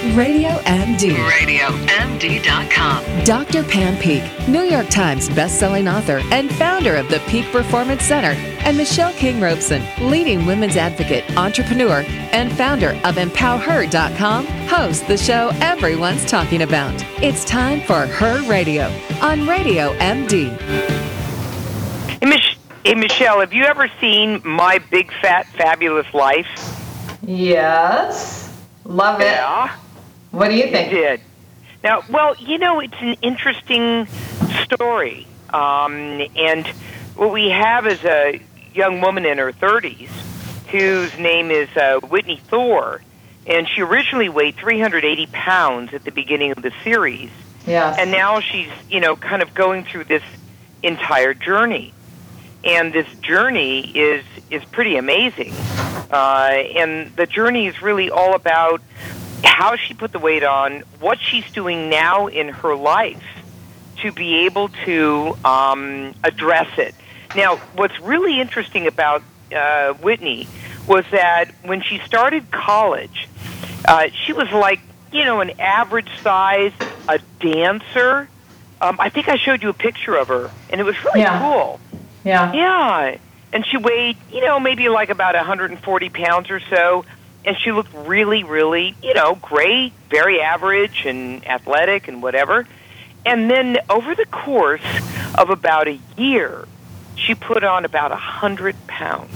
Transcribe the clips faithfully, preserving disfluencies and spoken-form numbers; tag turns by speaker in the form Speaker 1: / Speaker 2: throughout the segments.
Speaker 1: Radio M D.
Speaker 2: radio M D dot com.
Speaker 1: Doctor Pam Peek, New York Times bestselling author and founder of the Peak Performance Center, and Michelle King Robeson, leading women's advocate, entrepreneur, and founder of empower her dot com, hosts the show everyone's talking about. It's time for Her Radio on Radio M D.
Speaker 3: Hey, Mich- hey, Michelle, have you ever seen My Big Fat Fabulous Life?
Speaker 4: Yes. Love it.
Speaker 3: Yeah.
Speaker 4: What do you think?
Speaker 3: You did. Now, well, you know, it's an interesting story. Um, and what we have is a young woman in her thirties whose name is uh, Whitney Thore. And she originally weighed three hundred eighty pounds at the beginning of the series.
Speaker 4: Yes.
Speaker 3: And now she's, you know, kind of going through this entire journey. And this journey is, is pretty amazing. Uh, and the journey is really all about how she put the weight on, what she's doing now in her life to be able to um, address it. Now, what's really interesting about uh, Whitney was that when she started college, uh, she was like, you know, an average size, a dancer. Um, I think I showed you a picture of her, and it was really
Speaker 4: Yeah.
Speaker 3: cool.
Speaker 4: Yeah.
Speaker 3: Yeah. And she weighed, you know, maybe like about one hundred forty pounds or so. And she looked really, really, you know, great, very average and athletic and whatever. And then over the course of about a year, she put on about one hundred pounds.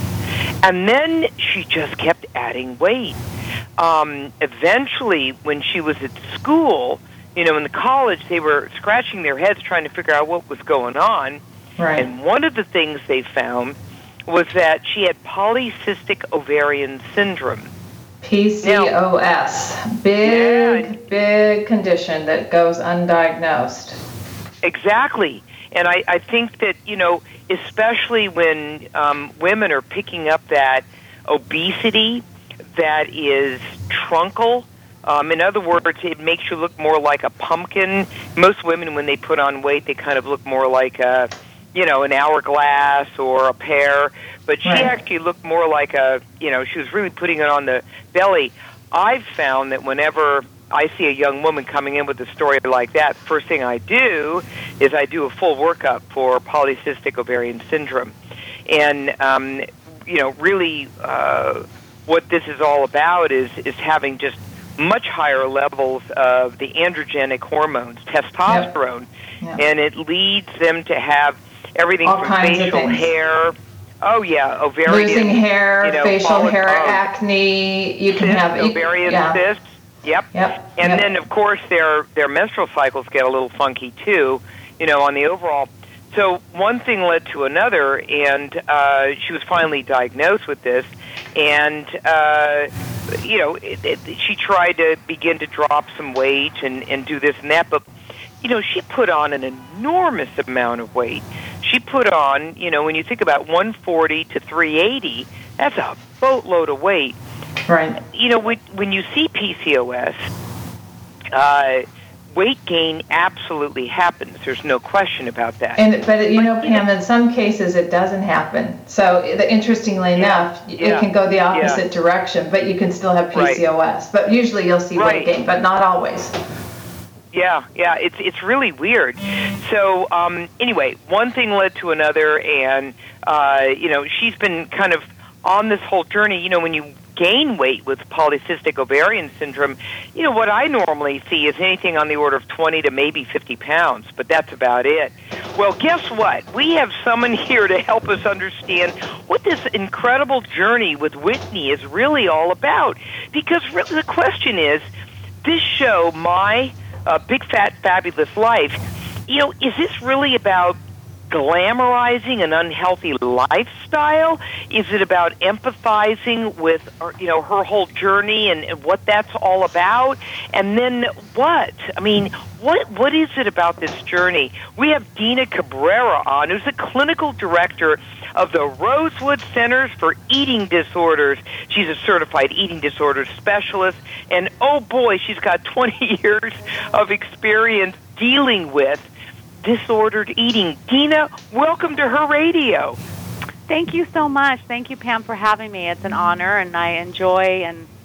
Speaker 3: And then she just kept adding weight. Um, eventually, when she was at school, you know, in the college, they were scratching their heads trying to figure out what was going on.
Speaker 4: Right.
Speaker 3: And one of the things they found was that she had polycystic ovarian syndrome.
Speaker 4: P C O S. Big,
Speaker 3: Yeah.
Speaker 4: big condition that goes undiagnosed.
Speaker 3: Exactly. And I, I think that, you know, especially when um, women are picking up that obesity that is truncal, um, in other words, it makes you look more like a pumpkin. Most women, when they put on weight, they kind of look more like a, you know, an hourglass or a pear. But she
Speaker 4: Right.
Speaker 3: actually looked more like a, you know, she was really putting it on the belly. I've found that whenever I see a young woman coming in with a story like that, first thing I do is I do a full workup for polycystic ovarian syndrome. And, um, you know, really uh, what this is all about is, is having just much higher levels of the androgenic hormones, testosterone,
Speaker 4: Yep.
Speaker 3: and it leads them to have everything
Speaker 4: All
Speaker 3: from
Speaker 4: kinds of
Speaker 3: facial
Speaker 4: things.
Speaker 3: hair. Oh, yeah, ovarian.
Speaker 4: Losing hair,
Speaker 3: you know,
Speaker 4: facial
Speaker 3: follic-
Speaker 4: hair,
Speaker 3: oh,
Speaker 4: acne. You can
Speaker 3: cysts,
Speaker 4: have you-
Speaker 3: ovarian
Speaker 4: yeah.
Speaker 3: cysts. Yep.
Speaker 4: Yep.
Speaker 3: And
Speaker 4: yep.
Speaker 3: then, of course, their their menstrual cycles get a little funky too. You know, on the overall. So one thing led to another, and uh, she was finally diagnosed with this. And uh, you know, it, it, she tried to begin to drop some weight and and do this and that, but you know, she put on an enormous amount of weight. She put on, you know, when you think about one forty to three eighty, that's a boatload of weight.
Speaker 4: Right.
Speaker 3: You know, when, when you see P C O S, uh, weight gain absolutely happens. There's no question about that.
Speaker 4: And but you know,
Speaker 3: But, you
Speaker 4: Pam,
Speaker 3: know-
Speaker 4: in some cases it doesn't happen. So the- interestingly enough,
Speaker 3: yeah,
Speaker 4: it can go the opposite
Speaker 3: yeah.
Speaker 4: direction, but you can still have
Speaker 3: Right.
Speaker 4: P C O S. But usually you'll see
Speaker 3: Right.
Speaker 4: weight gain, but not always.
Speaker 3: Yeah, yeah, it's it's really weird. So um, anyway, one thing led to another, and uh, you know, she's been kind of on this whole journey. You know, when you gain weight with polycystic ovarian syndrome, you know, what I normally see is anything on the order of twenty to maybe fifty pounds, but that's about it. Well, guess what? We have someone here to help us understand what this incredible journey with Whitney is really all about. Because really the question is, this show, My uh, Big Fat Fabulous Life, you know, is this really about glamorizing an unhealthy lifestyle? Is it about empathizing with, you know, her whole journey and, and what that's all about? And then what? I mean, what what is it about this journey? We have Dina Cabrera on, who's the clinical director of the Rosewood Centers for Eating Disorders. She's a certified eating disorder specialist, and oh boy, she's got twenty years of experience dealing with disordered eating. Dina, welcome to Her Radio.
Speaker 5: Thank you so much. Thank you, Pam, for having me. It's an honor, and I enjoy and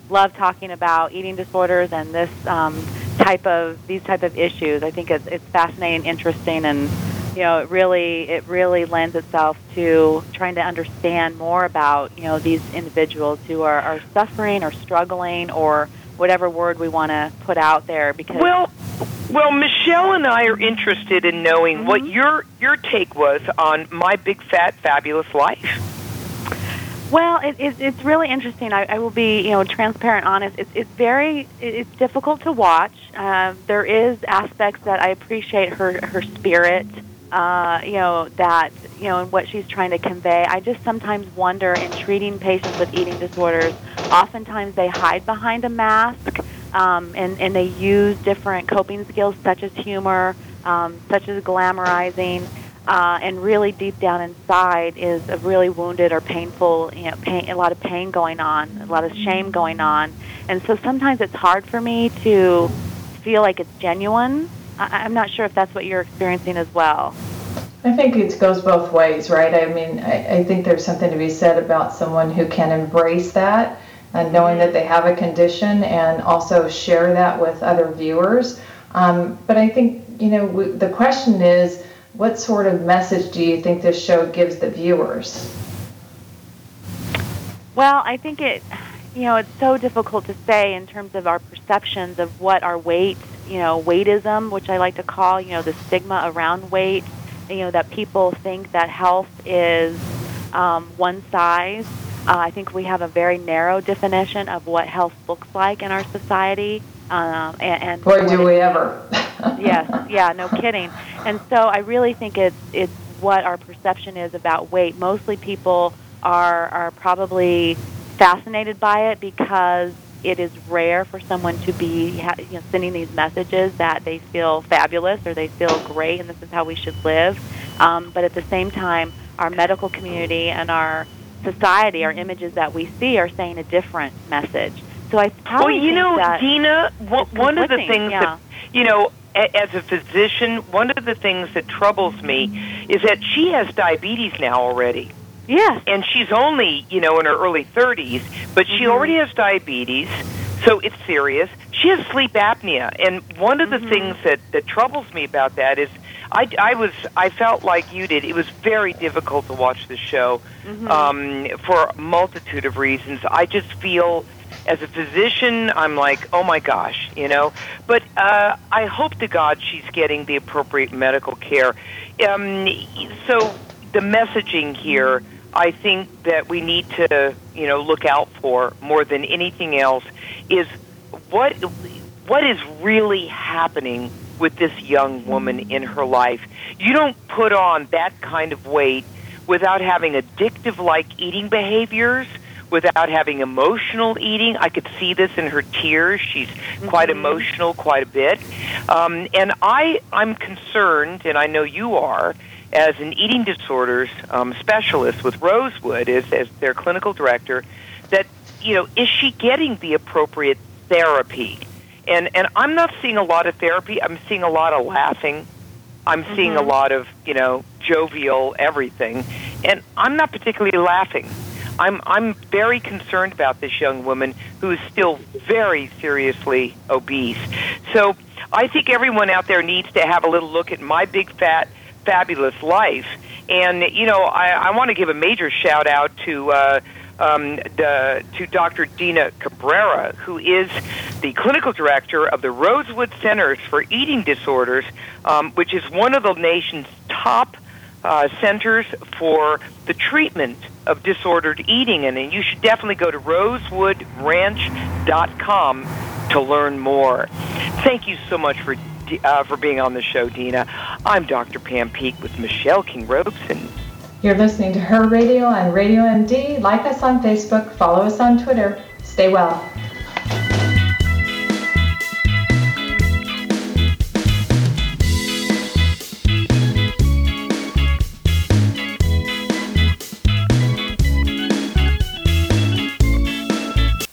Speaker 5: love talking about eating disorders and this um, type of these type of issues. I think it's it's fascinating, interesting, and you know, it really it really lends itself to trying to understand more about you know these individuals who are, are suffering or struggling or whatever word we want to put out there. Because
Speaker 3: well, well, Michelle and I are interested in knowing
Speaker 5: mm-hmm.
Speaker 3: what your your take was on My Big Fat Fabulous Life.
Speaker 5: Well, it, it, it's really interesting. I, I will be, you know, transparent, honest. It's it's very it, it's difficult to watch. Uh, there is aspects that I appreciate her her spirit, uh, you know, that you know, and what she's trying to convey. I just sometimes wonder in treating patients with eating disorders. Oftentimes they hide behind a mask, um, and and they use different coping skills such as humor, um, such as glamorizing. Uh, and really deep down inside is a really wounded or painful, you know, pain, a lot of pain going on, a lot of shame going on. And so sometimes it's hard for me to feel like it's genuine. I, I'm not sure if that's what you're experiencing as well.
Speaker 4: I think it goes both ways, right? I mean, I, I think there's something to be said about someone who can embrace that and knowing that they have a condition and also share that with other viewers. Um, but I think, you know, w- the question is, what sort of message do you think this show gives the viewers?
Speaker 5: Well, I think it, you know, it's so difficult to say in terms of our perceptions of what our weight, you know, weightism, which I like to call, you know, the stigma around weight, you know, that people think that health is um, one size. Uh, I think we have a very narrow definition of what health looks like in our society. Um, and, and
Speaker 4: Boy, do we ever.
Speaker 5: Yes, yeah, no kidding. And so I really think it's it's what our perception is about weight. Mostly people are are probably fascinated by it because it is rare for someone to be you know, sending these messages that they feel fabulous or they feel great and this is how we should live. Um, but at the same time, our medical community and our society, our images that we see are saying a different message. So I probably
Speaker 3: well, you
Speaker 5: think
Speaker 3: know,
Speaker 5: that
Speaker 3: Dina, one of the things
Speaker 5: yeah.
Speaker 3: that, you know, as a physician, one of the things that troubles me is that she has diabetes now already.
Speaker 5: Yes.
Speaker 3: And she's only, you know, in her early thirties, but she mm-hmm. already has diabetes, so it's serious. She has sleep apnea, and one of the mm-hmm. things that, that troubles me about that is I, I was I felt like you did. It was very difficult to watch the show mm-hmm. um, for a multitude of reasons. I just feel, as a physician, I'm like, oh my gosh, you know. But uh, I hope to God she's getting the appropriate medical care. Um, so the messaging here, I think that we need to, you know, look out for more than anything else is what what is really happening with this young woman in her life. You don't put on that kind of weight without having addictive-like eating behaviors, without having emotional eating. I could see this in her tears. She's mm-hmm. quite emotional quite a bit. Um, and I, I'm concerned, and I know you are, as an eating disorders um, specialist with Rosewood, as, as their clinical director, that, you know, is she getting the appropriate therapy? And and I'm not seeing a lot of therapy. I'm seeing a lot of laughing. I'm mm-hmm. seeing a lot of, you know, jovial everything. And I'm not particularly laughing. I'm I'm very concerned about this young woman who is still very seriously obese. So I think everyone out there needs to have a little look at My Big Fat Fabulous Life. And, you know, I, I want to give a major shout-out to uh, um, the, to Doctor Dina Cabrera, who is the clinical director of the Rosewood Centers for Eating Disorders, um, which is one of the nation's top uh, centers for the treatment of disordered eating. And, and you should definitely go to rosewood ranch dot com to learn more. Thank you so much for Uh, for being on the show, Dina. I'm Doctor Pam Peeke with Michelle King-Robeson.
Speaker 4: You're listening to Her Radio on Radio M D. Like us on Facebook, follow us on Twitter. Stay well.